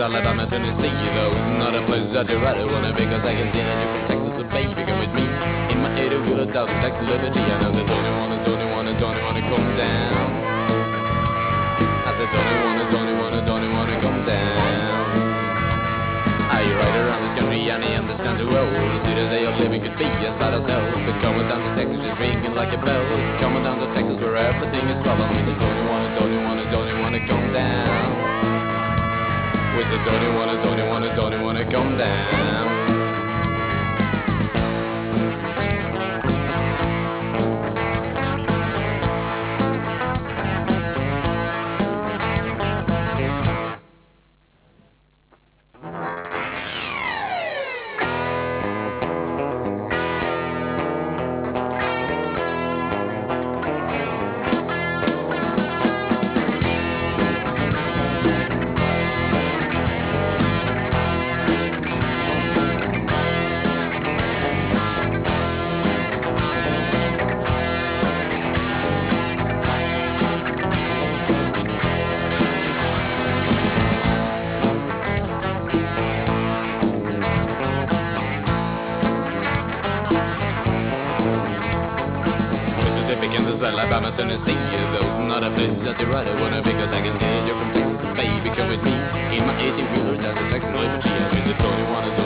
Alabama, Tennessee, though. Not a place that you rather wanna be, cause I can see that you're from Texas, so baby, come with me. In my 80-wheeler down to Texas Liberty, I know that don't you wanna come down. I said, don't you wanna come down. Are you right around this country, and he understands the world? The cities that you're living could be as bad as hell. But coming down to Texas, just ringing like a bell. Coming down to Texas, where everything is swell. I mean, don't you wanna come down? We said, don't you wanna come down? Kansas, Alabama, Tennessee, those not a place that you rather wanna be, cause I can see that you're from Texas, so baby, come with me. In my 18-wheeler down to Texas Liberty, I mean, don't you wanna